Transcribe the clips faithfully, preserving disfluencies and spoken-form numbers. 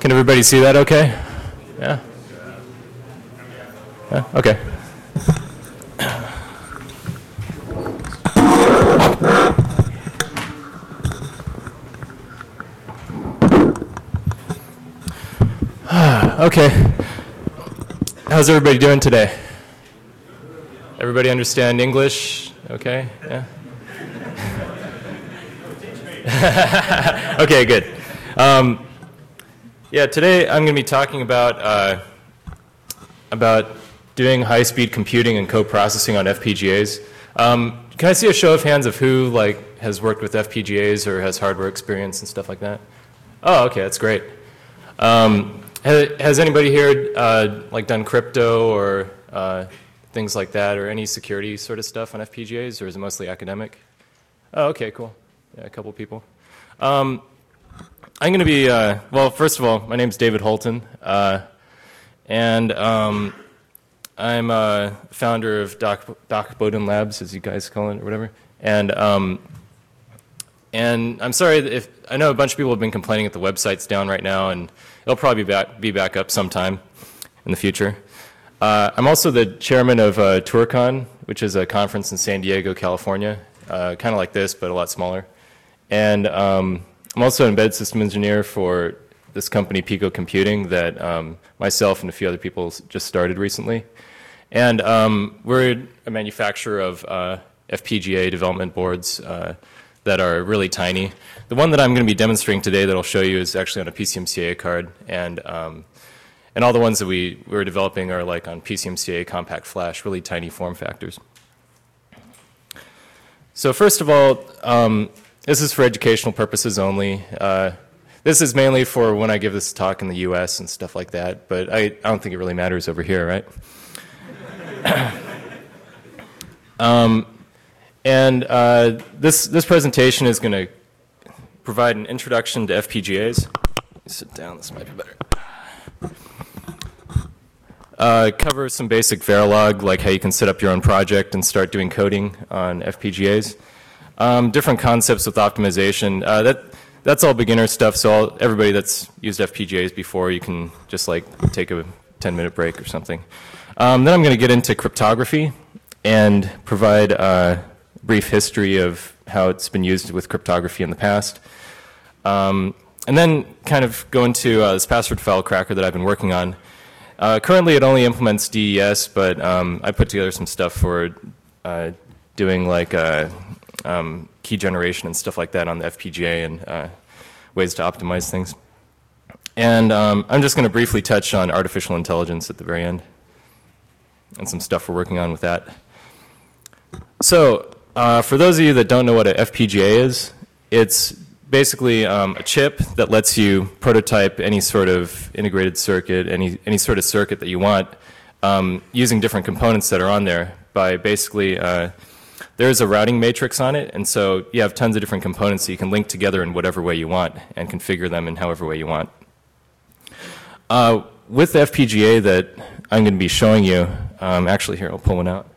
Can everybody see that okay? Yeah? Yeah? Okay. Okay. How's everybody doing today? Everybody understand English? Okay, yeah? Okay, good. Um, yeah, today I'm going to be talking about uh, about doing high-speed computing and co-processing on F P G As. Um, can I see a show of hands of who like has worked with F P G As or has hardware experience and stuff like that? Oh, okay, that's great. Um, has, has anybody here uh, like done crypto or uh, things like that, or any security sort of stuff on F P G As, or is it mostly academic? Oh, okay, cool. Yeah, a couple people. Um, I'm going to be, uh, well, first of all, my name's David Holton, uh, and um, I'm a founder of Doc, Doc Bowden Labs, as you guys call it, or whatever. And um, and I'm sorry if, I know a bunch of people have been complaining that the website's down right now, and it'll probably be back, be back up sometime in the future. Uh, I'm also the chairman of uh, TourCon, which is a conference in San Diego, California, uh, kind of like this, but a lot smaller. And um, I'm also an embedded system engineer for this company, Pico Computing, that um, myself and a few other people just started recently. And um, we're a manufacturer of uh, F P G A development boards uh, that are really tiny. The one that I'm going to be demonstrating today that I'll show you is actually on a P C M C A card. And, um, and all the ones that we, we're developing are like on P C M C A compact flash, really tiny form factors. So first of all, um, this is for educational purposes only. Uh, this is mainly for when I give this talk in the U S and stuff like that, but I, I don't think it really matters over here, right? um, and uh, this, this presentation is going to provide an introduction to F P G As. Sit down, this might be better. Uh, cover some basic Verilog, like how you can set up your own project and start doing coding on F P G As. Um, different concepts with optimization. Uh, that that's all beginner stuff. So all, everybody that's used F P G As before, you can just like take a ten minute break or something. Um, then I'm going to get into cryptography and provide a brief history of how it's been used with cryptography in the past. Um, and then kind of go into uh, this password file cracker that I've been working on. Uh, currently, it only implements D E S, but um, I put together some stuff for uh, doing like uh, um, key generation and stuff like that on the F P G A and uh, ways to optimize things. And um, I'm just going to briefly touch on artificial intelligence at the very end and some stuff we're working on with that. So uh, for those of you that don't know what an F P G A is, it's basically um, a chip that lets you prototype any sort of integrated circuit, any, any sort of circuit that you want, um, using different components that are on there by basically, uh, there's a routing matrix on it, and so you have tons of different components that you can link together in whatever way you want and configure them in however way you want. Uh, with the F P G A that I'm going to be showing you, um, actually here, I'll pull one out.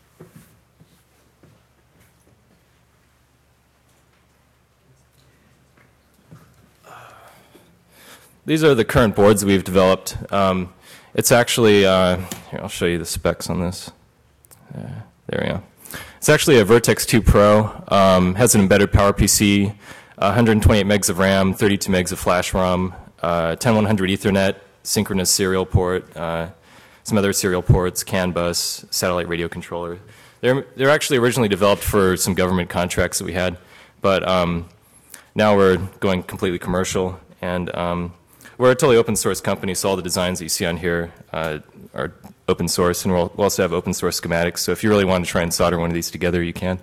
These are the current boards we've developed. Um, it's actually, uh, here, I'll show you the specs on this. Uh, there we go. It's actually a Vertex two Pro, um, has an embedded PowerPC, one hundred twenty-eight megs of RAM, thirty-two megs of flash ROM, uh, ten one hundred Ethernet, synchronous serial port, uh, some other serial ports, CAN bus, satellite radio controller. They're, they're actually originally developed for some government contracts that we had, but um, now we're going completely commercial, and um, we're a totally open source company, so all the designs that you see on here uh, are open source, and we'll, we'll also have open source schematics, so if you really want to try and solder one of these together, you can.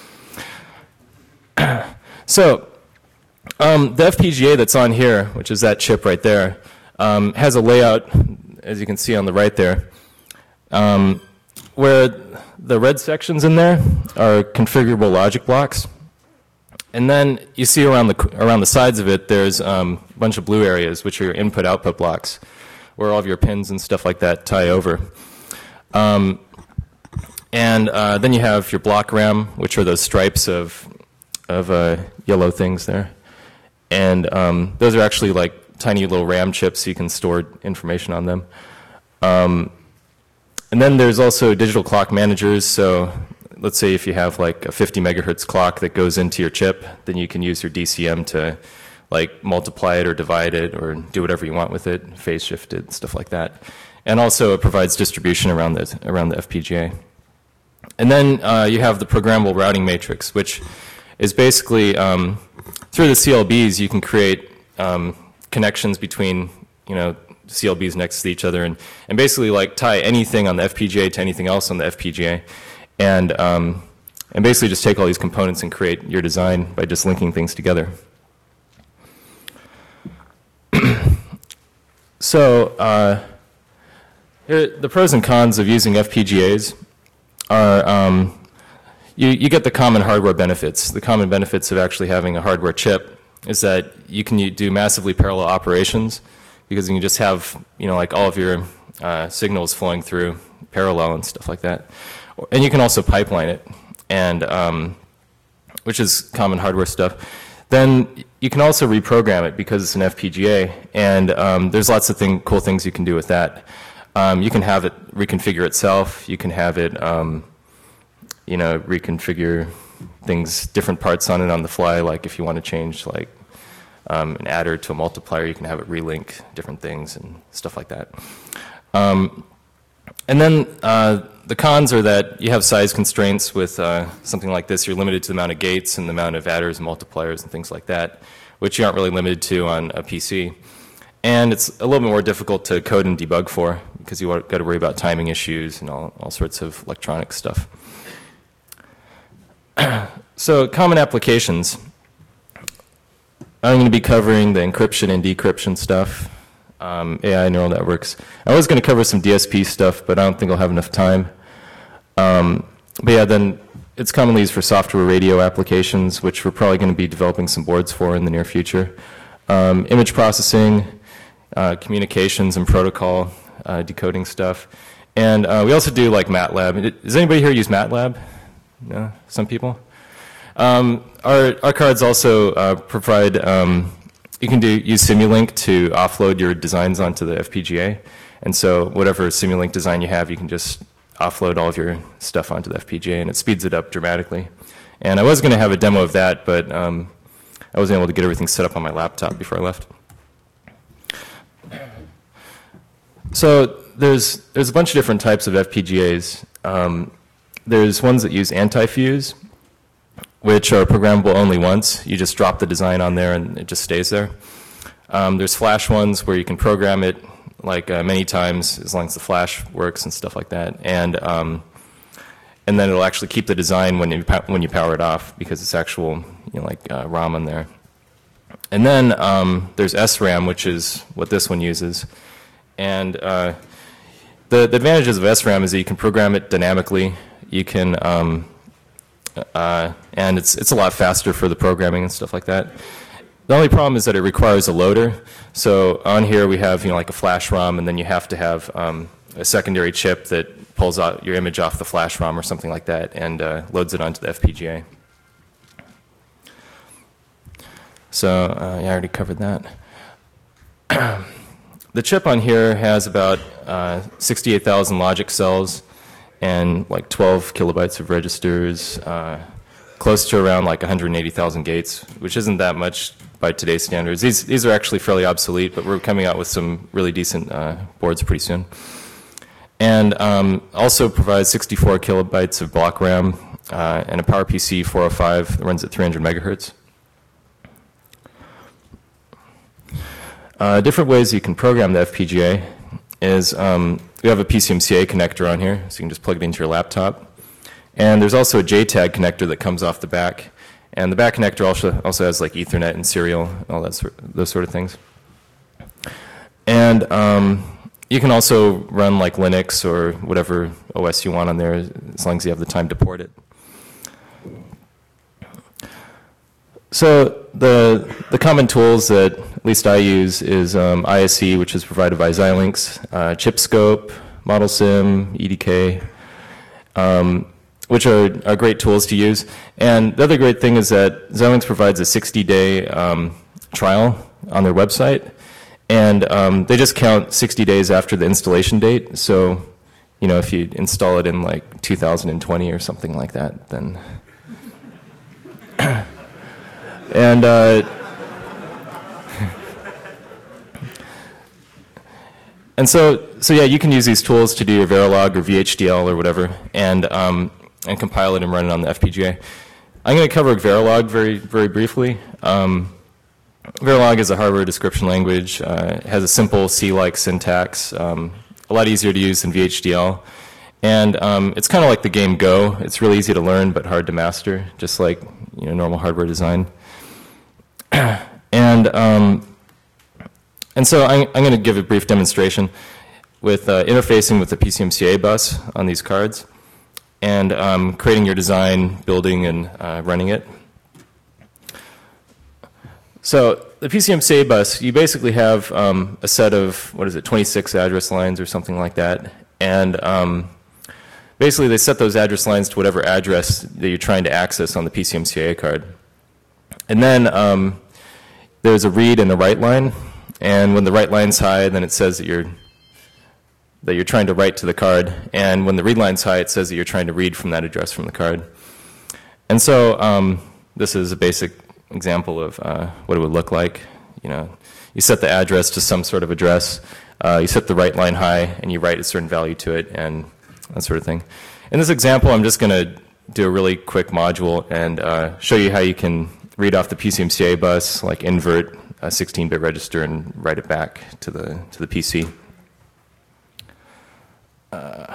So um, the F P G A that's on here, which is that chip right there, um, has a layout, as you can see on the right there, um, where the red sections in there are configurable logic blocks. And then you see around the, around the sides of it, there's um, a bunch of blue areas, which are your input-output blocks, where all of your pins and stuff like that tie over. Um, and uh, then you have your block RAM, which are those stripes of, of uh, yellow things there. And um, those are actually like tiny little RAM chips so you can store information on them. Um, and then there's also digital clock managers. So let's say if you have like a fifty megahertz clock that goes into your chip, then you can use your D C M to like multiply it or divide it or do whatever you want with it, phase shift it, stuff like that. And also it provides distribution around the, around the F P G A. And then uh, you have the programmable routing matrix, which is basically um, through the C L Bs you can create um, connections between, you know, C L Bs next to each other and, and basically like tie anything on the F P G A to anything else on the F P G A. And, um, and basically just take all these components and create your design by just linking things together. So uh, here, the pros and cons of using F P G As are um, you, you get the common hardware benefits. The common benefits of actually having a hardware chip is that you can do massively parallel operations because you can just have, you know, like all of your uh, signals flowing through parallel and stuff like that. And you can also pipeline it, and um, which is common hardware stuff. Then you can also reprogram it because it's an F P G A, and um, there's lots of thing, cool things you can do with that. Um, you can have it reconfigure itself. You can have it, um, you know, reconfigure things, different parts on it on the fly. Like if you want to change like um, an adder to a multiplier, you can have it relink different things and stuff like that. Um, and then uh, the cons are that you have size constraints with uh, something like this. You're limited to the amount of gates and the amount of adders and multipliers and things like that, which you aren't really limited to on a P C. And it's a little bit more difficult to code and debug for because you've got to worry about timing issues and all, all sorts of electronic stuff. So common applications. I'm going to be covering the encryption and decryption stuff, um, A I neural networks. I was going to cover some D S P stuff, but I don't think I'll have enough time. Um, but yeah, then it's commonly used for software radio applications, which we're probably going to be developing some boards for in the near future. Um, image processing, uh, communications and protocol uh, decoding stuff. And uh, we also do like MATLAB. Does anybody here use MATLAB? No? Some people? Um, our, our cards also uh, provide, um, you can do, use Simulink to offload your designs onto the F P G A. And so whatever Simulink design you have, you can just offload all of your stuff onto the F P G A, and it speeds it up dramatically. And I was going to have a demo of that, but um, I wasn't able to get everything set up on my laptop before I left. So there's, there's a bunch of different types of F P G As. Um, there's ones that use anti-fuse, which are programmable only once. You just drop the design on there and it just stays there. Um, there's flash ones where you can program it like uh, many times as long as the flash works and stuff like that. And um, and then it'll actually keep the design when you when you power it off because it's actual, you know, like uh, ROM in there. And then um, there's S RAM, which is what this one uses. And uh, the, the advantages of S RAM is that you can program it dynamically. You can um, uh, and it's it's a lot faster for the programming and stuff like that. The only problem is that it requires a loader. So on here we have, you know, like a flash ROM, and then you have to have um, a secondary chip that pulls out your image off the flash ROM or something like that and uh, loads it onto the F P G A. So uh, yeah, I already covered that. The chip on here has about uh, sixty-eight thousand logic cells and like twelve kilobytes of registers, uh, close to around like one hundred eighty thousand gates, which isn't that much by today's standards. These, these are actually fairly obsolete, but we're coming out with some really decent uh, boards pretty soon. And um, also provides sixty-four kilobytes of block RAM uh, and a PowerPC four oh five that runs at three hundred megahertz. Uh, different ways you can program the F P G A is um, we have a P C M C A connector on here, so you can just plug it into your laptop. And there's also a J TAG connector that comes off the back. And the back connector also, also has like Ethernet and serial, all that sort, those sort of things. And um, you can also run like Linux or whatever O S you want on there, as long as you have the time to port it. So the, the common tools that at least I use is um, I S E, which is provided by Xilinx, uh, ChipScope, ModelSim, E D K, um, which are, are great tools to use. And the other great thing is that Xilinx provides a sixty day um, trial on their website. And um, they just count sixty days after the installation date. So, you know, if you install it in like two thousand twenty or something like that, then... and... Uh, And so, so yeah, you can use these tools to do your Verilog or V H D L or whatever, and and, and compile it and run it on the F P G A. I'm going to cover Verilog very, very briefly. Um, Verilog is a hardware description language. Uh, it has a simple C-like syntax, um, a lot easier to use than V H D L. And um, it's kind of like the game Go. It's really easy to learn but hard to master, just like you know normal hardware design. and um, and so I'm, I'm going to give a brief demonstration with uh, interfacing with the P C M C A bus on these cards, and um, creating your design, building, and uh, running it. So the P C M C A bus, you basically have um, a set of, what is it, twenty-six address lines or something like that. And um, basically they set those address lines to whatever address that you're trying to access on the P C M C A card. And then um, there's a read and a write line. And when the write line's high, then it says that you're that you're trying to write to the card. And when the read line's high, it says that you're trying to read from that address from the card. And so um, this is a basic example of uh, what it would look like. You know, you set the address to some sort of address, uh, you set the write line high, and you write a certain value to it, and that sort of thing. In this example, I'm just going to do a really quick module and uh, show you how you can read off the P C M C A bus, like invert a sixteen bit register and write it back to the to the P C. Uh,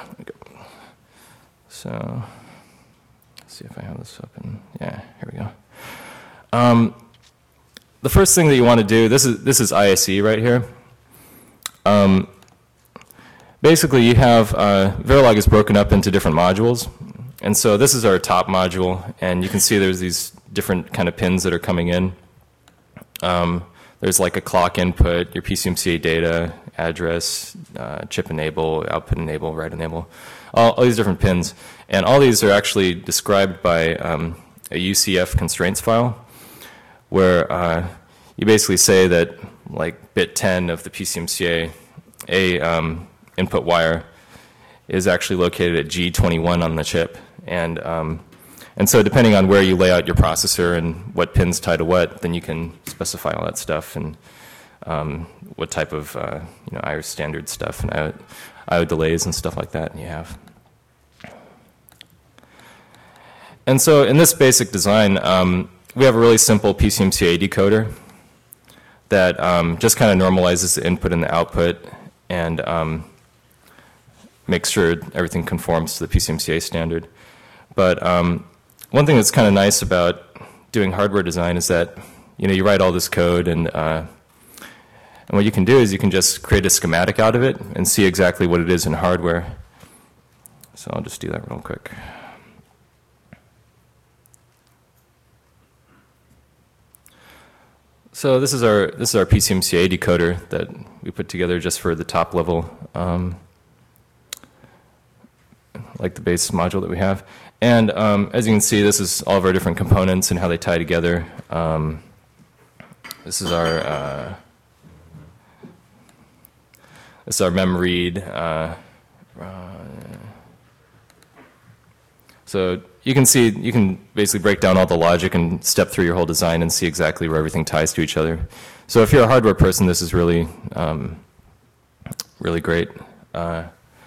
so, let's see if I have this open. Yeah, here we go. Um, the first thing that you want to do, this is this is I S E right here. Um, basically, you have uh, Verilog is broken up into different modules, and so this is our top module, and you can see there's these different kind of pins that are coming in. Um, there's like a clock input, your P C M C A data, address, uh, chip enable, output enable, write enable, all, all these different pins, and all these are actually described by um, a U C F constraints file, where uh, you basically say that like bit ten of the P C M C A a um, input wire is actually located at G twenty-one on the chip, and um, and so depending on where you lay out your processor and what pins tie to what, then you can specify all that stuff and um, what type of uh, you know I O standard stuff and I O, I O delays and stuff like that you have. And so in this basic design, um, we have a really simple P C M C A decoder that um, just kind of normalizes the input and the output and um, makes sure everything conforms to the P C M C A standard. But um, one thing that's kind of nice about doing hardware design is that you know you write all this code, and uh, and what you can do is you can just create a schematic out of it and see exactly what it is in hardware. So I'll just do that real quick. So this is our this is our P C M C A decoder that we put together just for the top level, um, like the base module that we have. And um, as you can see, this is all of our different components and how they tie together. Um, this is our uh, this is our mem read. Uh, uh, so you can see, you can basically break down all the logic and step through your whole design and see exactly where everything ties to each other. So if you're a hardware person, this is really, um, really great. Uh,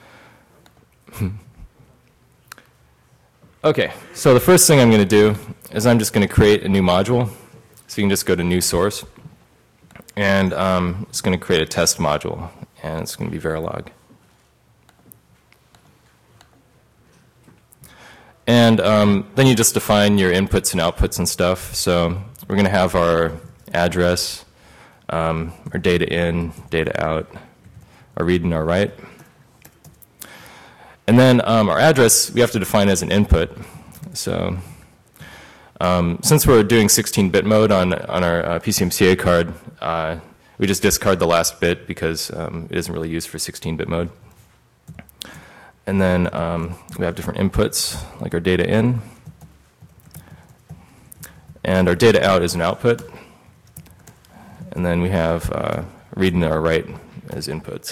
okay, so the first thing I'm going to do is I'm just going to create a new module. So you can just go to new source, and um, it's going to create a test module, and it's going to be Verilog. And um, then you just define your inputs and outputs and stuff. So we're going to have our address, um, our data in, data out, our read and our write. And then um, our address we have to define as an input. So um, since we're doing sixteen bit mode on, on our uh, P C M C A card, uh, we just discard the last bit because um, it isn't really used for sixteen bit mode. And then um, we have different inputs, like our data in. And our data out is an output. And then we have uh, read and our write as inputs.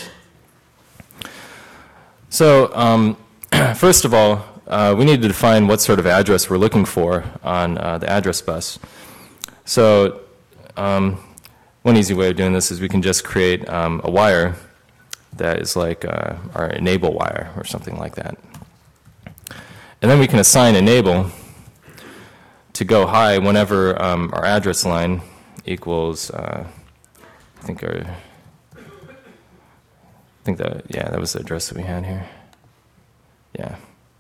So um, first of all, uh, we need to define what sort of address we're looking for on uh, the address bus. So um, one easy way of doing this is we can just create um, a wire that is like uh, our enable wire or something like that. And then we can assign enable to go high whenever um, our address line equals, uh, I think our, I think that, yeah, that was the address that we had here. Yeah.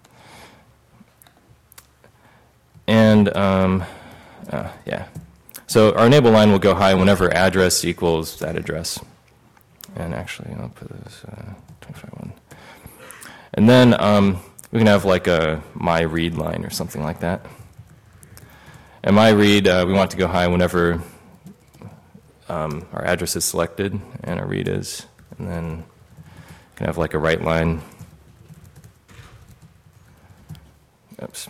And, um, uh, yeah. So our enable line will go high whenever address equals that address. And actually, I'll put this uh, twenty-five one. And then um, we can have like a my read line or something like that. And my read, uh, we want to go high whenever um, our address is selected and our read is. And then we can have like a write line. Oops.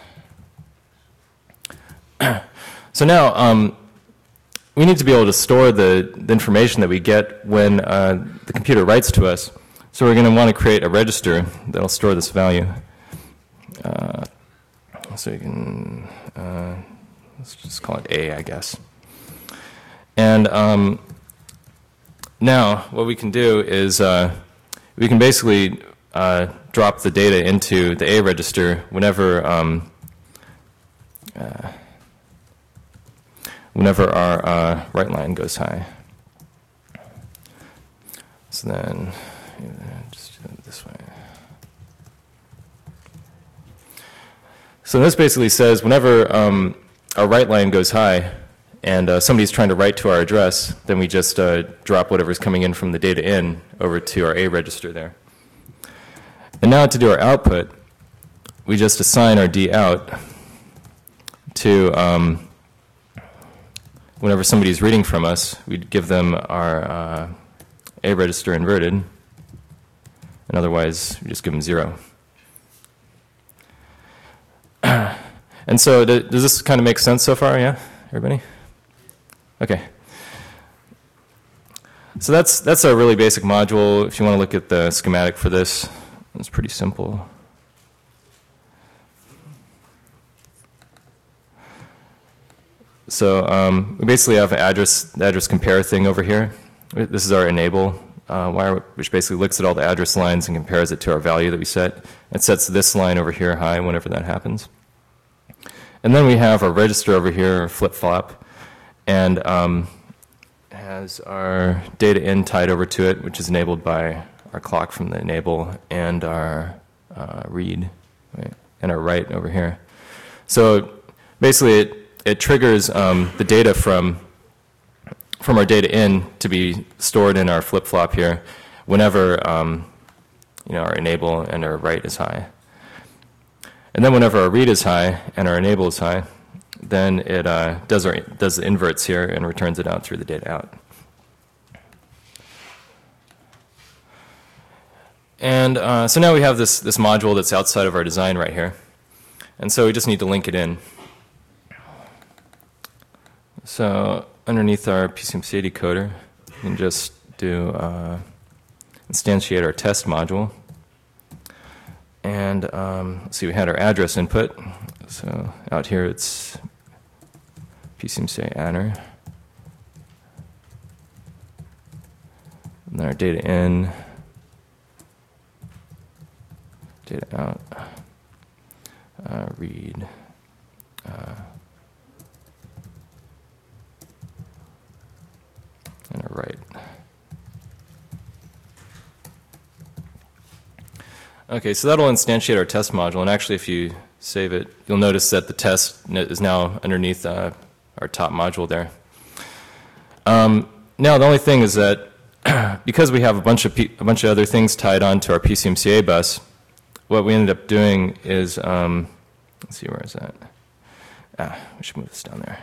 So now um, we need to be able to store the, the information that we get when uh, the computer writes to us. So we're going to want to create a register that will store this value. Uh, so you can, uh, let's just call it A, I guess. And um, now what we can do is uh, we can basically uh, drop the data into the A register whenever um, uh, whenever our uh, write line goes high. So then, just do it this way. So this basically says whenever um, our write line goes high and uh, somebody's trying to write to our address, then we just uh, drop whatever's coming in from the data in over to our A register there. And now to do our output, we just assign our D out to um, whenever somebody's reading from us, we'd give them our uh, A register inverted, and otherwise we just give them zero. And so th does this kind of make sense so far, yeah, everybody? Okay. So that's, that's a really basic module. If you want to look at the schematic for this, it's pretty simple. So um, we basically have an address, the address compare thing over here. This is our enable uh, wire, which basically looks at all the address lines and compares it to our value that we set. It sets this line over here high whenever that happens. And then we have our register over here, flip-flop, and um, has our data in tied over to it, which is enabled by our clock from the enable and our uh, read, right, and our write over here. So basically it It triggers um, the data from, from our data in to be stored in our flip-flop here whenever um, you know, our enable and our write is high. And then whenever our read is high and our enable is high, then it uh, does, our, does the inverts here and returns it out through the data out. And uh, so now we have this, this module that's outside of our design right here. And so we just need to link it in. So underneath our P C M C A decoder, we can just do uh, instantiate our test module. And um, let's see, we had our address input. So out here it's P C M C A adder. And then our data in, data out, uh, read. Uh, and a write. Okay, so that'll instantiate our test module, and actually if you save it, you'll notice that the test is now underneath uh, our top module there. Um, now the only thing is that because we have a bunch of P a bunch of other things tied on to our P C M C A bus, what we ended up doing is, um, let's see, where is that? Ah, we should move this down there.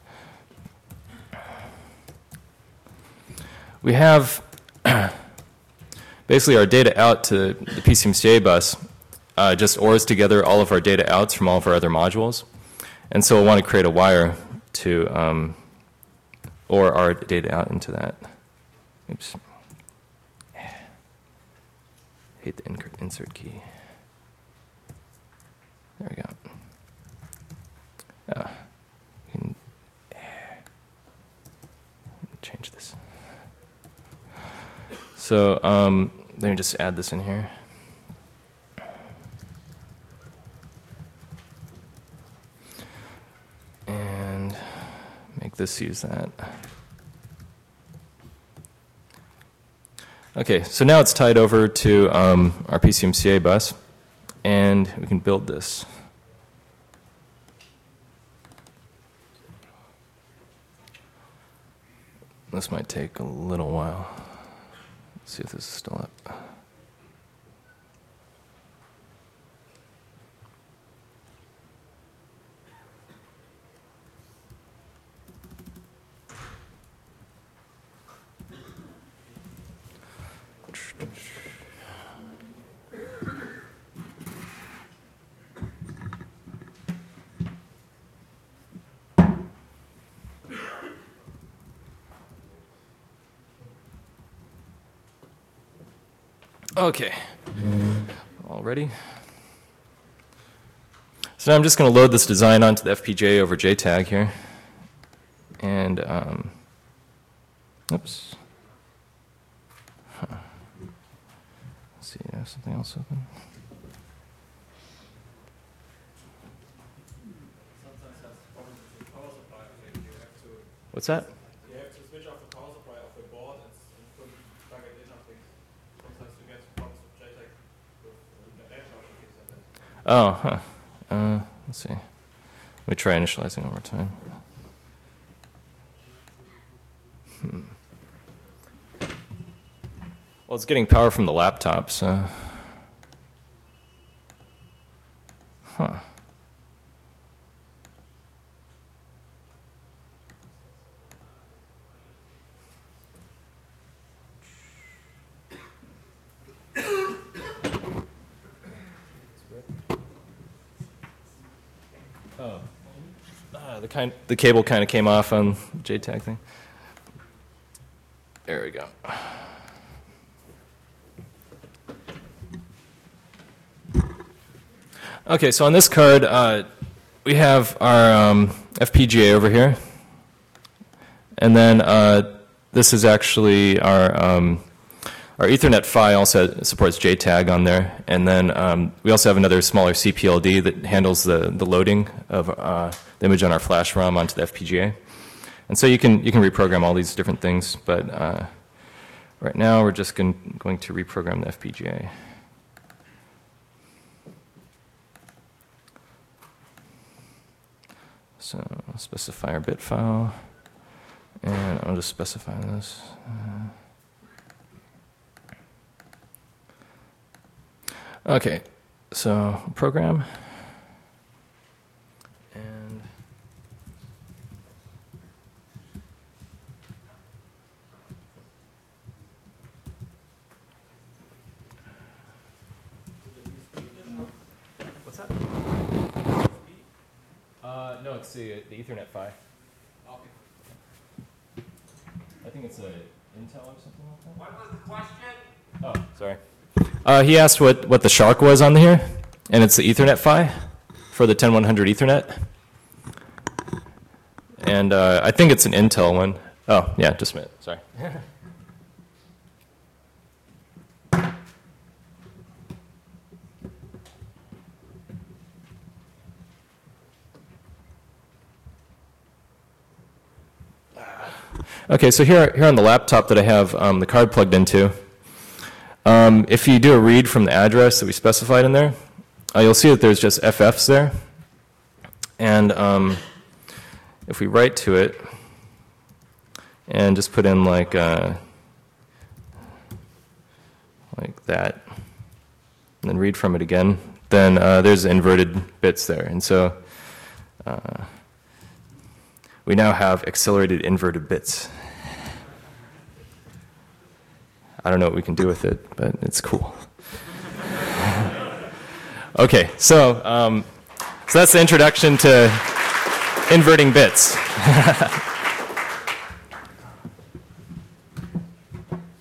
We have basically our data out to the P C M C A bus uh, just O Rs together all of our data outs from all of our other modules. And so we'll want to create a wire to um, O R our data out into that. Oops. Hate the insert key. There we go. Oh, we can change this. So um, let me just add this in here. And make this use that. Okay, so now it's tied over to um, our P C M C A bus, and we can build this. This might take a little while. Let's see if this is still up. Okay, all ready? So now I'm just going to load this design onto the F P G A over J TAG here. And, um, oops. Huh. Let's see, I have something else open. What's that? You have to switch off the power supply of the board and plug it in, I think. Sometimes you get problems with J TAG with the edge charge and things like that. Oh, huh. Uh, let's see. Let me try initializing one more time. Hmm. Well, it's getting power from the laptop, so. Huh. Oh, uh, the kind the cable kind of came off on the J TAG thing. There we go. Okay, so on this card, uh, we have our um, F P G A over here, and then uh, this is actually our um, our Ethernet PHY also supports J TAG on there, and then um, we also have another smaller C P L D that handles the the loading of uh, the image on our flash ROM onto the F P G A. And so you can you can reprogram all these different things, but uh, right now we're just going going to reprogram the F P G A. So I'll specify our bit file, and I'll just specify this. Uh, okay, so program, and what's that? Uh, no, it's the, the Ethernet PHY. Okay. I think it's a Intel or something like that. What was the question? Oh, sorry. Uh, he asked what, what the shark was on here, and it's the Ethernet PHY for the ten one hundred Ethernet. And uh, I think it's an Intel one. Oh, yeah, just a minute. Sorry. Okay, so here, here on the laptop that I have um, the card plugged into, um, if you do a read from the address that we specified in there, uh, you'll see that there's just F Fs there. And um, if we write to it and just put in like, uh, like that, and then read from it again, then uh, there's inverted bits there. And so uh, we now have accelerated inverted bits. I don't know what we can do with it, but it's cool. Okay, so um, so that's the introduction to inverting bits.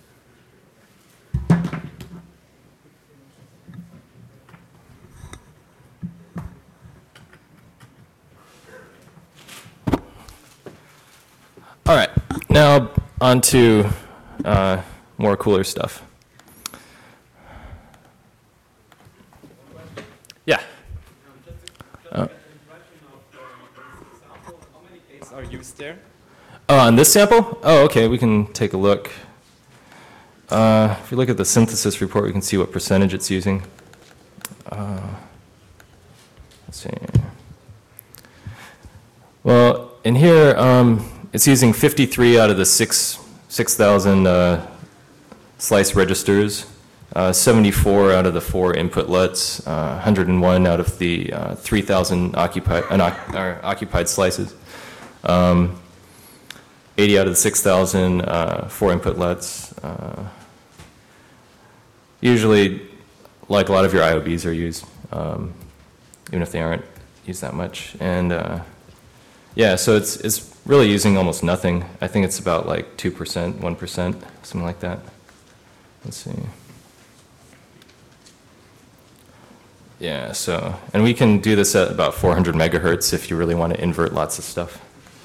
now on to uh, more cooler stuff. Yeah. Uh, are used there? Oh, on this sample? Oh, okay, we can take a look. Uh, if you look at the synthesis report, we can see what percentage it's using. Uh, let's see. Well, in here, um, it's using fifty-three out of the six six thousand uh, slice registers, uh, seventy-four out of the four input L U Ts, uh, one hundred one out of the uh, three thousand occupied uh, occupied slices. Um, eighty out of the six thousand uh, four input L U Ts. Uh, usually, like a lot of your I O Bs are used, um, even if they aren't used that much. And uh, yeah, so it's it's really using almost nothing. I think it's about like two percent, one percent, something like that. Let's see. Yeah, so, and we can do this at about four hundred megahertz if you really want to invert lots of stuff.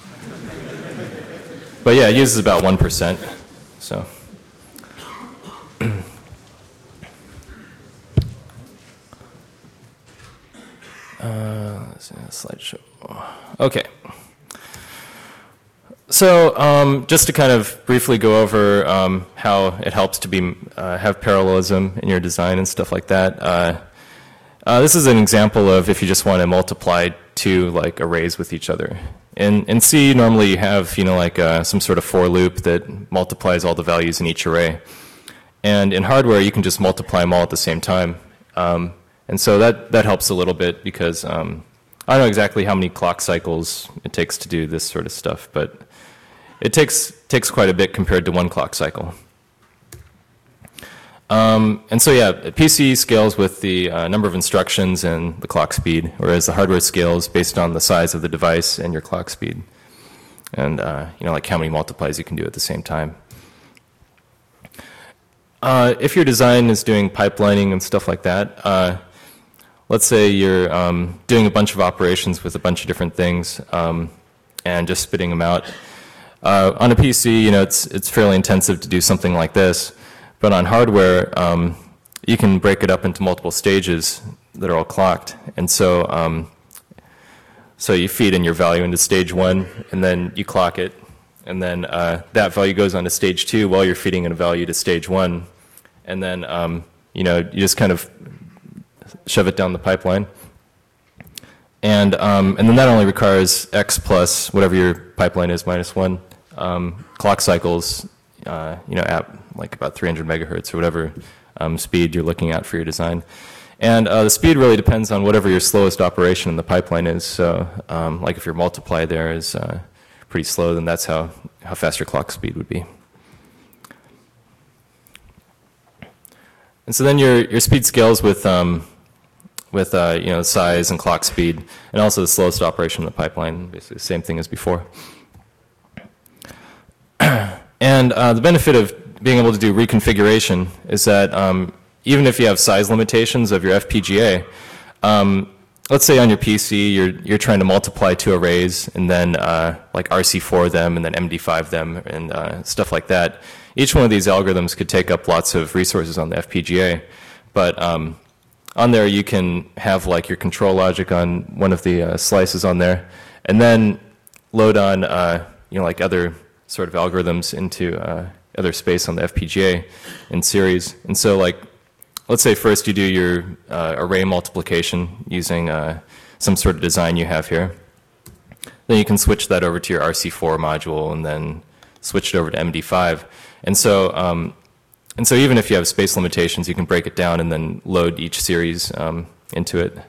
But yeah, it uses about one percent, so. uh, let's see, slideshow. Okay. So um, just to kind of briefly go over um, how it helps to be uh, have parallelism in your design and stuff like that. Uh, uh, this is an example of if you just want to multiply two like arrays with each other. In, in C, normally you have you know like uh, some sort of for loop that multiplies all the values in each array. And in hardware, you can just multiply them all at the same time. Um, and so that, that helps a little bit because um, I don't know exactly how many clock cycles it takes to do this sort of stuff, but it takes takes quite a bit compared to one clock cycle. Um, and so yeah, P C scales with the uh, number of instructions and the clock speed, whereas the hardware scales based on the size of the device and your clock speed, and uh, you know like how many multiplies you can do at the same time. Uh, if your design is doing pipelining and stuff like that, uh, let's say you're um, doing a bunch of operations with a bunch of different things um, and just spitting them out. Uh, on a P C, you know, it's it's fairly intensive to do something like this, but on hardware, um, you can break it up into multiple stages that are all clocked, and so um, so you feed in your value into stage one, and then you clock it, and then uh, that value goes on to stage two while you're feeding in a value to stage one, and then um, you know you just kind of shove it down the pipeline. And um, and then that only requires x plus whatever your pipeline is minus one um, clock cycles, uh, you know, at like about three hundred megahertz or whatever um, speed you're looking at for your design. And uh, the speed really depends on whatever your slowest operation in the pipeline is. So, um, like if your multiply there is uh, pretty slow, then that's how how fast your clock speed would be. And so then your your speed scales with um, with uh, you know size and clock speed, and also the slowest operation in the pipeline, basically the same thing as before. And uh, the benefit of being able to do reconfiguration is that um, even if you have size limitations of your F P G A, um, let's say on your P C you're you're trying to multiply two arrays and then uh, like R C four them and then M D five them and uh, stuff like that. Each one of these algorithms could take up lots of resources on the F P G A, but um, on there you can have like your control logic on one of the uh, slices on there, and then load on uh, you know like other sort of algorithms into uh, other space on the F P G A in series. And so like let's say first you do your uh, array multiplication using uh, some sort of design you have here. Then you can switch that over to your R C four module and then switch it over to M D five. And so um, And so even if you have space limitations, you can break it down and then load each series um, into it.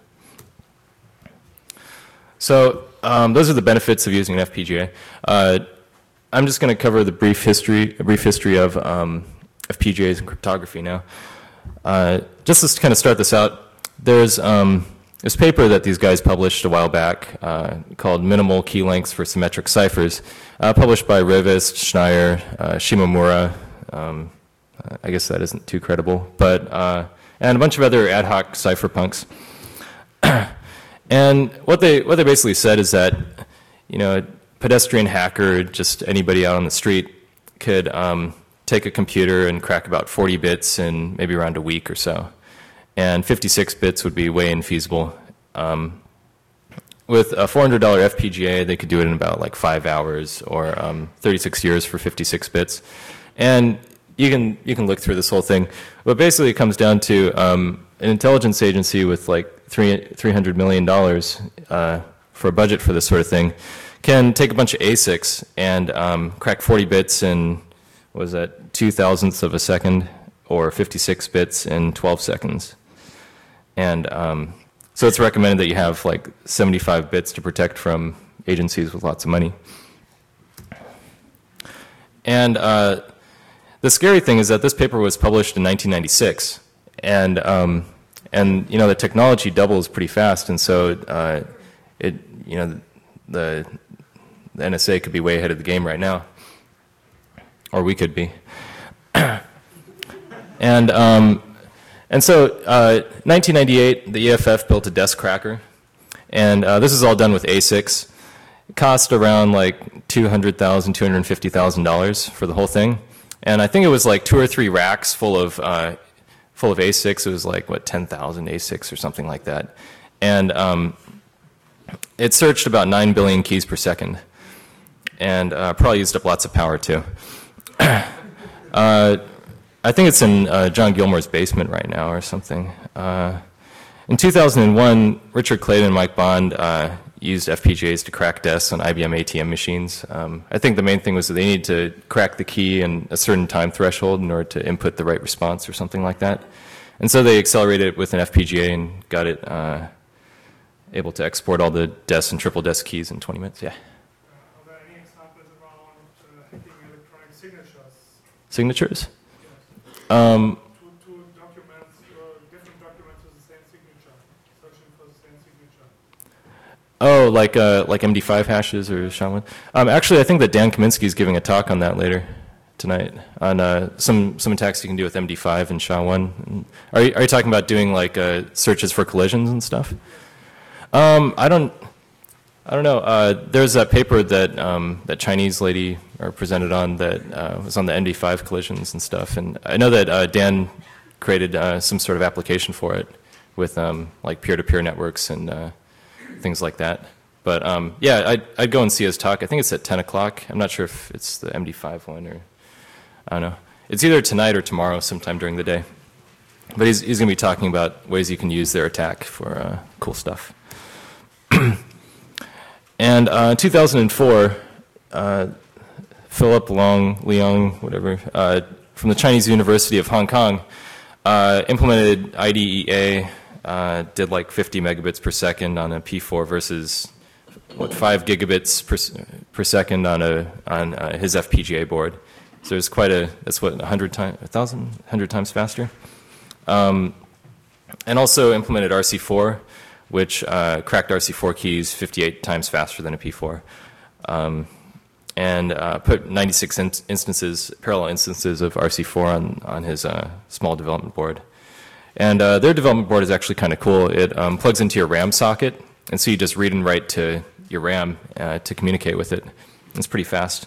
So um, those are the benefits of using an F P G A. Uh, I'm just going to cover the brief history, a brief history of um, F P G As and cryptography now. Uh, just to kind of start this out, there's um, this paper that these guys published a while back uh, called Minimal Key Lengths for Symmetric Ciphers, uh, published by Rivest, Schneier, uh, Shimomura. Um, I guess that isn't too credible, but uh, and a bunch of other ad hoc cypherpunks. And what they what they basically said is that, you know, pedestrian hacker, just anybody out on the street, could um, take a computer and crack about forty bits in maybe around a week or so. And fifty-six bits would be way infeasible. Um, with a four hundred dollar F P G A, they could do it in about like five hours or um, thirty-six years for fifty-six bits. And you can, you can look through this whole thing. But basically it comes down to um, an intelligence agency with like three hundred million dollars uh, for a budget for this sort of thing can take a bunch of A SICs and um, crack forty bits in, what was that, two thousandths of a second, or fifty-six bits in twelve seconds. And um, so it's recommended that you have like seventy-five bits to protect from agencies with lots of money. And uh, the scary thing is that this paper was published in nineteen ninety-six, and um, and you know the technology doubles pretty fast, and so uh, it you know the the N S A could be way ahead of the game right now, or we could be. and um, and so uh, nineteen ninety-eight, the E F F built a desk cracker, and uh, this is all done with A SICs. It cost around like two hundred thousand dollars, two hundred fifty thousand dollars for the whole thing. And I think it was like two or three racks full of uh, full of A SICs. It was like, what, ten thousand A SICs or something like that. And um, it searched about nine billion keys per second. And uh, probably used up lots of power, too. uh, I think it's in uh, John Gilmore's basement right now or something. Uh, in two thousand one, Richard Clayton and Mike Bond uh, used F P G As to crack desks on I B M A T M machines. Um, I think the main thing was that they needed to crack the key in a certain time threshold in order to input the right response or something like that. And so they accelerated it with an F P G A and got it uh, able to export all the desk and triple desk keys in twenty minutes. Yeah. Uh, are there any examples around uh, hacking electronic signatures? Signatures? Yes. Um, two, two documents, uh, different documents with the same signature, searching for the same signature. Oh, like uh, like M D five hashes or S H A one. Um, actually, I think that Dan Kaminsky is giving a talk on that later tonight on uh, some some attacks you can do with M D five and S H A one. Are you, are you talking about doing like uh, searches for collisions and stuff? Um, I don't I don't know. Uh, there's that paper that um, that Chinese lady or presented on that uh, was on the M D five collisions and stuff. And I know that uh, Dan created uh, some sort of application for it with um, like peer-to-peer networks and uh, things like that. But um, yeah, I'd, I'd go and see his talk. I think it's at ten o'clock. I'm not sure if it's the M D five one or, I don't know. It's either tonight or tomorrow sometime during the day. But he's, he's going to be talking about ways you can use their attack for uh, cool stuff. And uh, in two thousand four, uh, Philip Long, Liang, whatever, uh, from the Chinese University of Hong Kong, uh, implemented I D E A, uh, did like fifty megabits per second on a P four versus what five gigabits per, per second on a on uh, his F P G A board. So there's quite a that's what a hundred times, a thousand, hundred times faster. Um, and also implemented R C four, which uh, cracked R C four keys fifty-eight times faster than a P four. Um, and uh, put ninety-six in instances, parallel instances of R C four on, on his uh, small development board. And uh, their development board is actually kind of cool. It um, plugs into your RAM socket, and so you just read and write to your RAM uh, to communicate with it. It's pretty fast.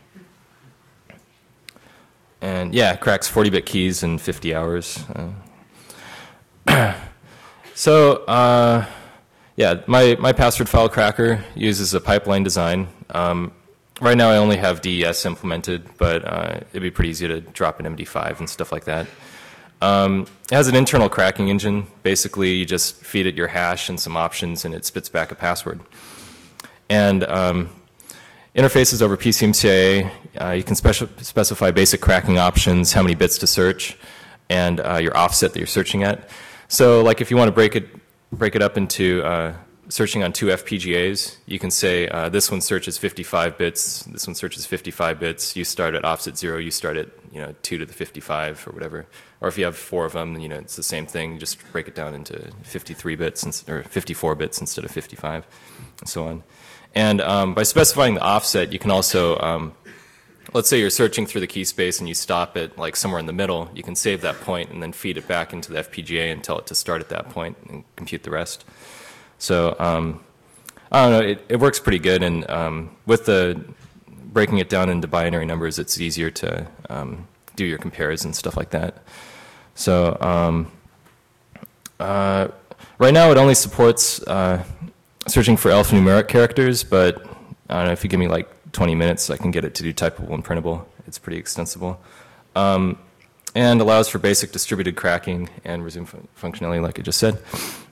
And yeah, it cracks forty bit keys in fifty hours. Uh, so uh, yeah, my, my password file cracker uses a pipeline design. Um, right now I only have D E S implemented, but uh, it'd be pretty easy to drop an M D five and stuff like that. Um, it has an internal cracking engine. Basically, you just feed it your hash and some options, and it spits back a password. And um, interfaces over P C M C I A, uh, you can speci specify basic cracking options, how many bits to search, and uh, your offset that you're searching at. So like if you want to break it, break it up into uh, searching on two F P G As, you can say uh, this one searches fifty-five bits, this one searches fifty-five bits, you start at offset zero, you start at you know two to the fifty-five or whatever. Or if you have four of them, you know it's the same thing, you just break it down into fifty-three bits or fifty-four bits instead of fifty-five, and so on. And um, by specifying the offset, you can also, um, let's say you're searching through the key space and you stop it like somewhere in the middle, you can save that point and then feed it back into the F P G A and tell it to start at that point and compute the rest. So um, I don't know, it, it works pretty good, and um, with the breaking it down into binary numbers, it's easier to um, do your compares and stuff like that. So um, uh, right now it only supports uh, searching for alphanumeric characters, but I don't know, if you give me like twenty minutes, I can get it to do typable and printable. It's pretty extensible. Um, and allows for basic distributed cracking and resume fun functionality like I just said.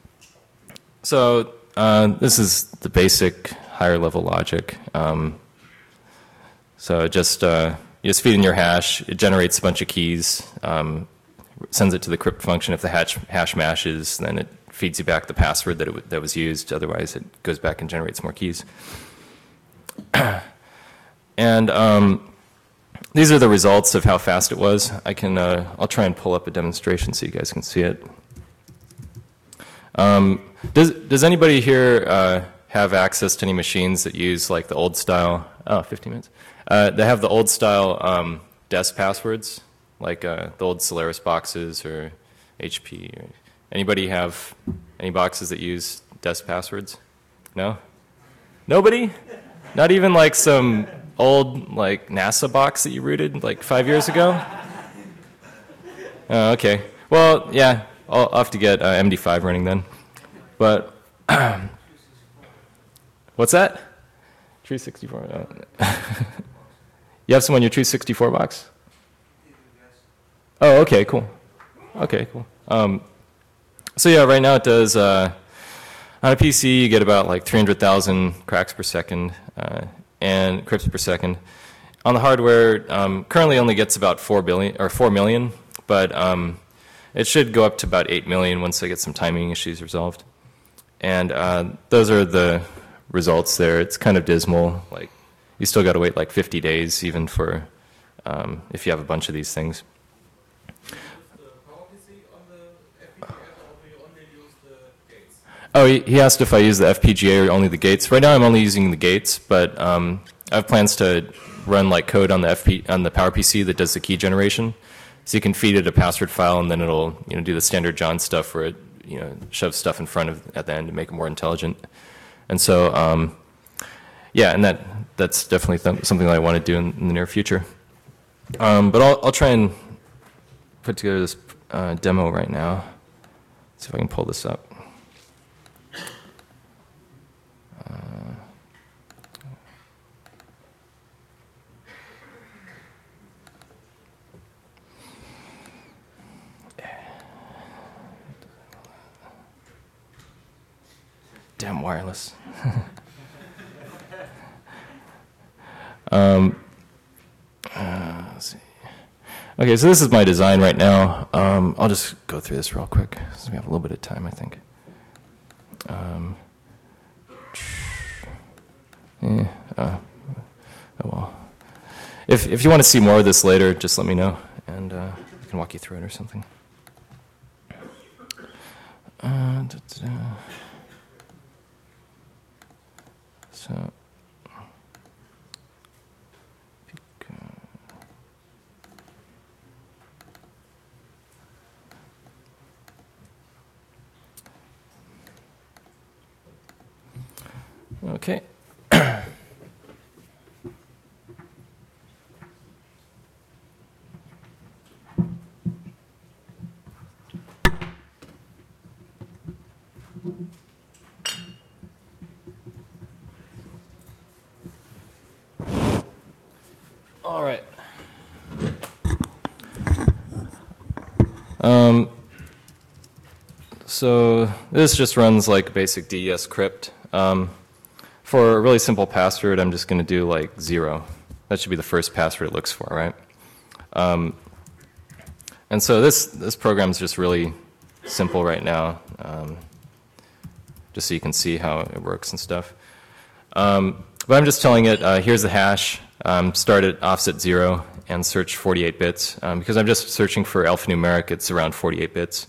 So uh, this is the basic higher level logic. Um, so just, uh, you just feed in your hash, it generates a bunch of keys, um, sends it to the crypt function. If the hash, hash mashes, then it feeds you back the password that, it that was used. Otherwise, it goes back and generates more keys. And um, these are the results of how fast it was. I can, uh, I'll try and pull up a demonstration so you guys can see it. Um, does, does anybody here uh, have access to any machines that use like the old style, oh, fifteen minutes, uh, that have the old style um, desk passwords, like uh, the old Solaris boxes or H P? Or anybody have any boxes that use desk passwords? No? Nobody? Not even like some old like NASA box that you rooted like five years ago? Oh, okay. Well, yeah, I'll, I'll have to get uh, M D five running then. But what's that? True sixty-four. Oh. You have some on your True sixty-four box? Oh, okay, cool. Okay, cool. Um, so yeah, right now it does. Uh, on a P C, you get about like three hundred thousand cracks per second uh, and crypts per second. On the hardware, um, currently only gets about four billion or four million, but um, it should go up to about eight million once I get some timing issues resolved. And uh, those are the results there. It's kind of dismal. Like you still got to wait like fifty days even for um, if you have a bunch of these things. Oh, he, he asked if I use the F P G A or only the gates. Right now I'm only using the gates, but um, I have plans to run like code on the F P, on the PowerPC that does the key generation. So you can feed it a password file, and then it'll you know do the standard John stuff where it you know shoves stuff in front of at the end to make it more intelligent. And so um, yeah, and that that's definitely th something that I want to do in, in the near future. Um, but I'll I'll try and put together this uh, demo right now. See if I can pull this up. Damn wireless. um, uh, let's see. Okay, so this is my design right now. Um, I'll just go through this real quick, so we have a little bit of time, I think. Um, yeah, uh, oh well. If, if you want to see more of this later, just let me know, and uh, I can walk you through it or something. Uh, da, da, da. So, okay. All right. Um, so this just runs like basic D E S crypt. Um, for a really simple password, I'm just going to do like zero. That should be the first password it looks for, right? Um, and so this this program is just really simple right now, um, just so you can see how it works and stuff. Um, but I'm just telling it, uh, here's the hash. Um, start at offset zero and search forty-eight bits. Um, because I'm just searching for alphanumeric, it's around forty-eight bits.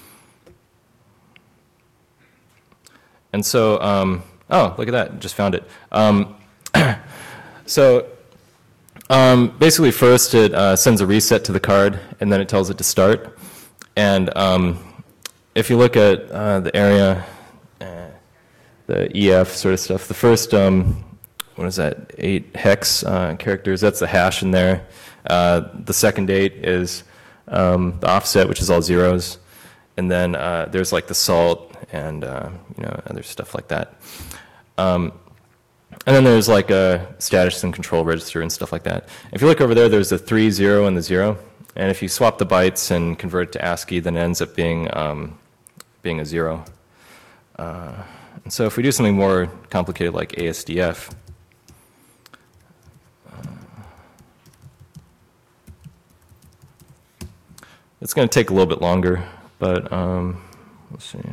And so, um, oh, look at that, just found it. Um, so um, basically first it uh, sends a reset to the card, and then it tells it to start. And um, if you look at uh, the area, uh, the E F sort of stuff. The first, um, what is that, eight hex uh, characters, that's the hash in there. Uh, the second eight is um, the offset, which is all zeros. And then uh, there's like the salt and uh, you know, other stuff like that. Um, and then there's like a status and control register and stuff like that. If you look over there, there's the three, zero, and the zero. And if you swap the bytes and convert it to ASCII, then it ends up being um, being a zero. Uh, and so if we do something more complicated like A S D F, uh, it's going to take a little bit longer, but um, let's see.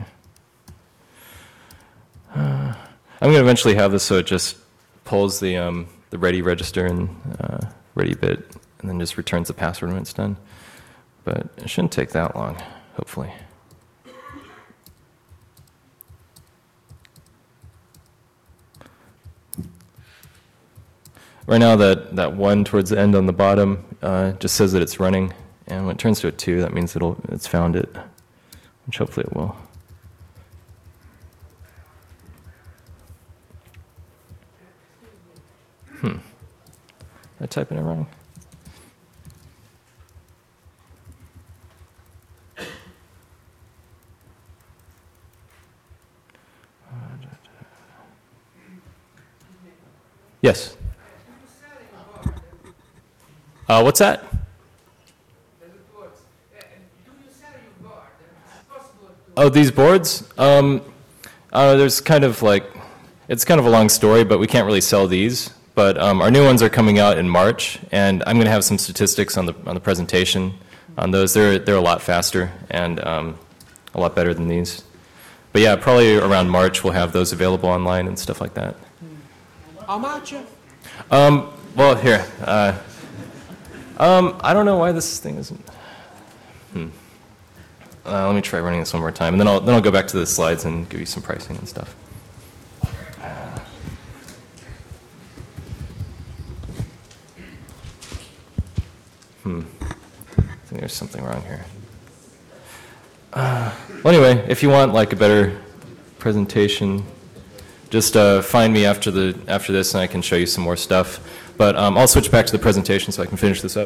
Uh, I'm going to eventually have this so it just pulls the um, the ready register and uh, ready bit, and then just returns the password when it's done. But it shouldn't take that long, hopefully. Right now, that, that one towards the end on the bottom uh, just says that it's running, and when it turns to a two, that means it'll it's found it, which hopefully it will. Hmm. Did I type it in wrong? Yes. Uh, what's that? Oh, these boards? Um, uh, there's kind of like, it's kind of a long story, but we can't really sell these. But um, our new ones are coming out in March, and I'm going to have some statistics on the on the presentation on those. They're they're a lot faster and um, a lot better than these. But yeah, probably around March we'll have those available online and stuff like that. How much? Um, well, here. Uh, um, I don't know why this thing isn't. Hmm. Uh, let me try running this one more time, and then I'll then I'll go back to the slides and give you some pricing and stuff. Hmm. I think there's something wrong here. Uh, well, anyway, if you want like a better presentation, just uh, find me after the after this, and I can show you some more stuff. But um, I'll switch back to the presentation so I can finish this up.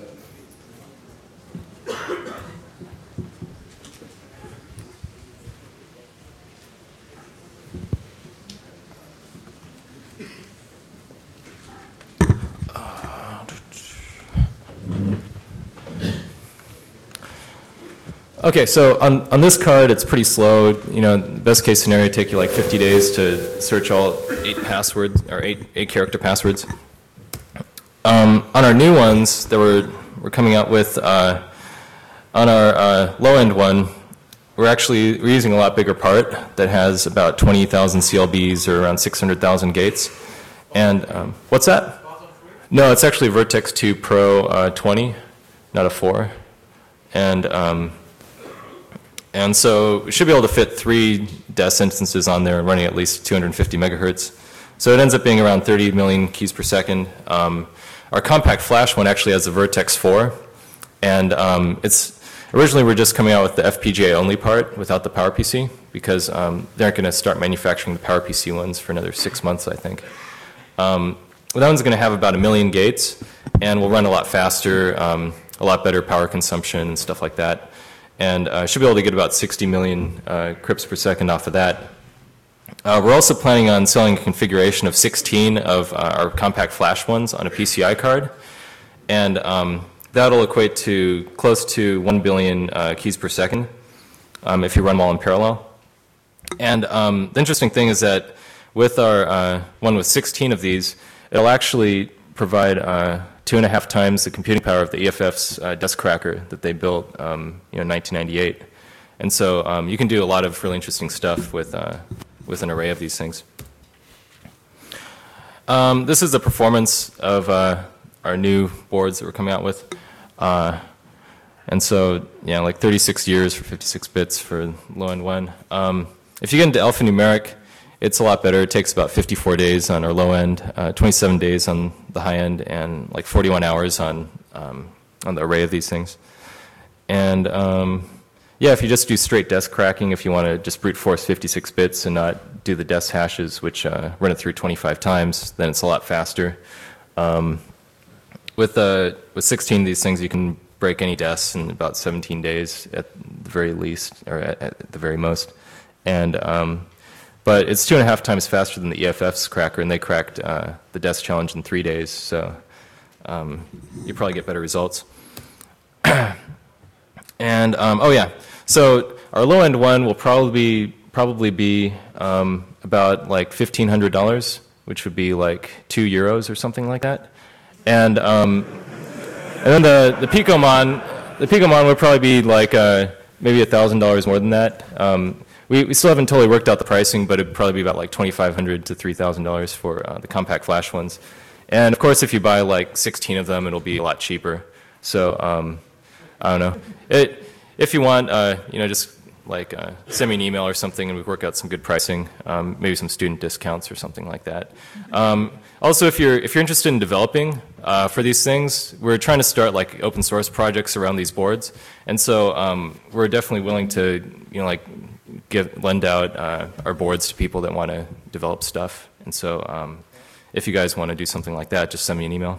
Okay, so on, on this card, it's pretty slow. You know, best case scenario, take you like fifty days to search all eight passwords or eight eight character passwords. Um, on our new ones that we're we're coming out with, uh, on our uh, low end one, we're actually we're using a lot bigger part that has about twenty thousand C L Bs or around six hundred thousand gates. And um, what's that? No, it's actually Vertex two Pro uh, twenty, not a four. And um, And so we should be able to fit three D E S instances on there running at least two hundred fifty megahertz. So it ends up being around thirty million keys per second. Um, our compact flash one actually has a Vertex four. And um, it's originally we we're just coming out with the F P G A only part without the PowerPC because um, they aren't going to start manufacturing the PowerPC ones for another six months, I think. Um, well, that one's going to have about a million gates and will run a lot faster, um, a lot better power consumption and stuff like that. And uh, should be able to get about sixty million uh, crypts per second off of that. Uh, we're also planning on selling a configuration of sixteen of uh, our compact flash ones on a P C I card. And um, that'll equate to close to one billion uh, keys per second um, if you run them all in parallel. And um, the interesting thing is that with our uh, one with sixteen of these, it'll actually provide uh, two and a half times the computing power of the E F F's uh, desk cracker that they built um, you know, in nineteen ninety-eight. And so um, you can do a lot of really interesting stuff with, uh, with an array of these things. Um, this is the performance of uh, our new boards that we're coming out with. Uh, and so, yeah, like thirty-six years for fifty-six bits for low-end one. Um, if you get into alphanumeric, it's a lot better. It takes about fifty-four days on our low end, uh, twenty-seven days on the high end, and like forty-one hours on um, on the array of these things. And um, yeah, if you just do straight desk cracking, if you want to just brute force fifty-six bits and not do the desk hashes, which uh, run it through twenty-five times, then it's a lot faster. Um, with uh, with sixteen of these things, you can break any desk in about seventeen days at the very least, or at, at the very most. And um, but it's two and a half times faster than the E F F's cracker, and they cracked uh, the desk challenge in three days. So um, you probably get better results. And um, oh yeah, so our low end one will probably probably be um, about like fifteen hundred dollars, which would be like two euros or something like that. And um, and then the the Picomon, the Picomon would probably be like uh, maybe a thousand dollars more than that. Um, we we still haven't totally worked out the pricing, but it'd probably be about like twenty five hundred to three thousand dollars for uh, the compact flash ones. And of course, if you buy like sixteen of them, it'll be a lot cheaper. So um, I don't know. It, if you want, uh, you know, just like uh, send me an email or something, and we work out some good pricing, um, maybe some student discounts or something like that. Um, also, if you're if you're interested in developing uh, for these things, we're trying to start like open source projects around these boards, and so um, we're definitely willing to, you know, like give lend out uh, our boards to people that want to develop stuff. And so, um, if you guys want to do something like that, just send me an email.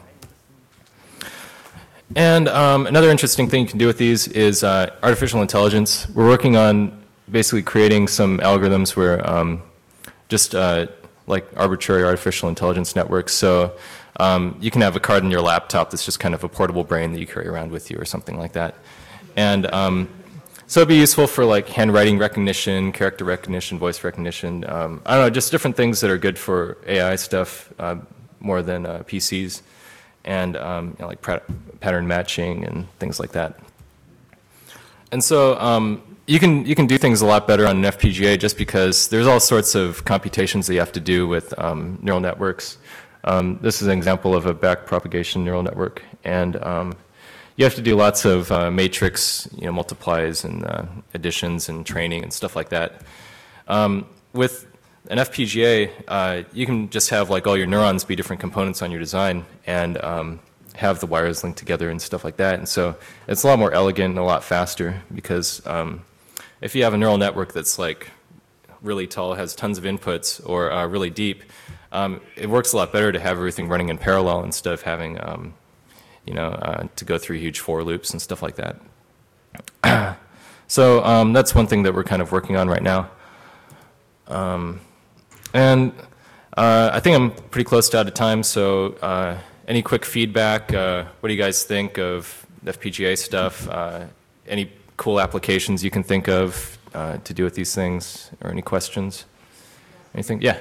And um, another interesting thing you can do with these is uh, artificial intelligence. We're working on basically creating some algorithms where um, just uh, like arbitrary artificial intelligence networks. So um, you can have a card in your laptop that's just kind of a portable brain that you carry around with you or something like that. And um, so it'd be useful for like handwriting recognition, character recognition, voice recognition. Um, I don't know, just different things that are good for A I stuff uh, more than uh, P Cs. And um, you know, like pattern matching and things like that. And so um, you can you can do things a lot better on an F P G A just because there's all sorts of computations that you have to do with um, neural networks. Um, this is an example of a backpropagation neural network, and um, you have to do lots of uh, matrix, you know, multiplies and uh, additions and training and stuff like that. Um, with an F P G A, uh, you can just have like all your neurons be different components on your design and um, have the wires linked together and stuff like that. And so it's a lot more elegant and a lot faster because um, if you have a neural network that's like really tall, has tons of inputs, or uh, really deep, um, it works a lot better to have everything running in parallel instead of having um, you know, uh, to go through huge for loops and stuff like that. So um, that's one thing that we're kind of working on right now. Um, And uh, I think I'm pretty close to out of time, so uh, any quick feedback? Uh, what do you guys think of F P G A stuff? Uh, any cool applications you can think of uh, to do with these things, or any questions? Anything? Yeah?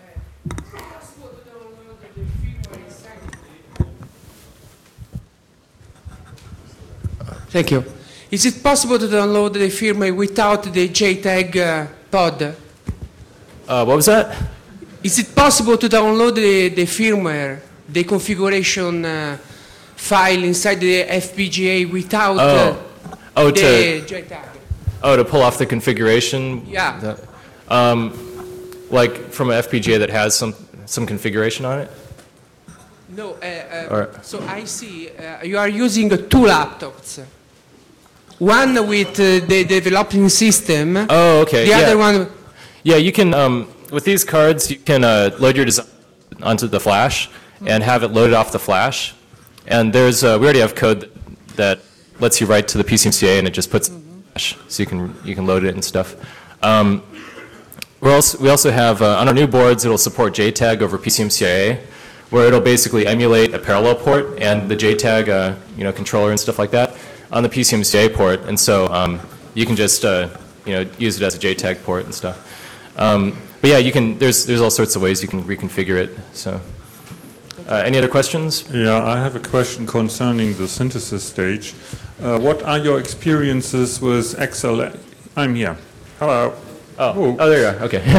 Thank you. Is it possible to download the firmware without the JTAG uh, pod? Uh, what was that? Is it possible to download the, the firmware, the configuration uh, file inside the F P G A without Oh, uh, oh the to JTAG? oh to pull off the configuration. Yeah. That- um, like from an F P G A that has some some configuration on it. No. Uh, uh, Or- so I see uh, you are using uh, two laptops. One with uh, the developing system. Oh, okay. The yeah. other one. Yeah, you can, um, with these cards, you can uh, load your design onto the flash and have it loaded off the flash. And there's, uh, we already have code that lets you write to the P C M C A and it just puts it in the flash, so you can, you can load it and stuff. Um, we're also, we also have, uh, on our new boards, it'll support JTAG over P C M C A, where it'll basically emulate a parallel port and the JTAG uh, you know, controller and stuff like that on the P C M C A port. And so um, you can just uh, you know, use it as a JTAG port and stuff. Um, but yeah, you can. There's there's all sorts of ways you can reconfigure it. So, uh, any other questions? Yeah, I have a question concerning the synthesis stage. Uh, what are your experiences with X L S? I'm here. Hello. Oh, Ooh. oh, there you are. Okay.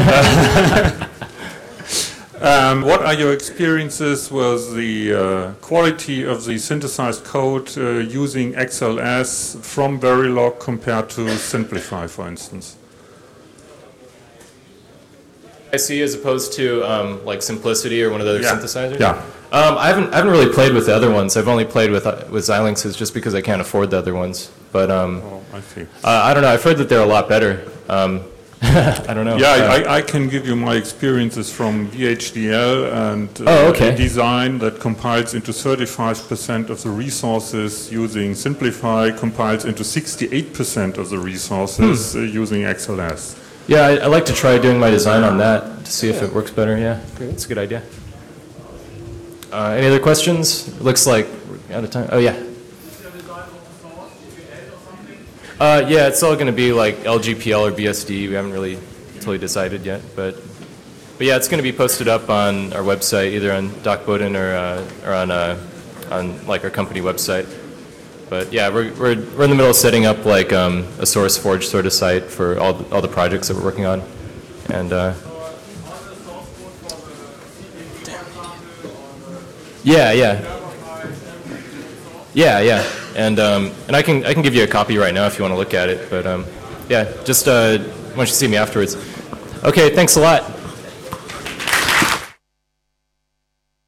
um, what are your experiences with the uh, quality of the synthesized code uh, using X L S from Verilog compared to Simplify, for instance? I C as opposed to um, like Simplicity or one of the other Yeah. synthesizers? Yeah. Um, I haven't I haven't really played with the other ones. I've only played with uh, with Xilinxes just because I can't afford the other ones. But um, Oh, I see. uh, I don't know. I've heard that they're a lot better. Um, I don't know. Yeah, Uh, I, I can give you my experiences from V H D L and uh, Oh, okay. a design that compiles into thirty-five percent of the resources using Simplify, compiles into sixty-eight percent of the resources Hmm. uh, using X L S. Yeah, I, I like to try doing my design on that to see if it works better. Yeah, that's a good idea. Uh, any other questions? It looks like we're out of time. Oh, yeah. Uh, yeah, it's all going to be like L G P L or B S D. We haven't really totally decided yet, but but yeah, it's going to be posted up on our website, either on Doc Bowden or uh, or on uh, on like our company website. But yeah, we're we're we're in the middle of setting up like um, a SourceForge sort of site for all the, all the projects that we're working on, and. Uh, Yeah, yeah, yeah, yeah, and um, and I can I can give you a copy right now if you want to look at it. But um, yeah, just uh, why don't you see me afterwards? Okay, thanks a lot.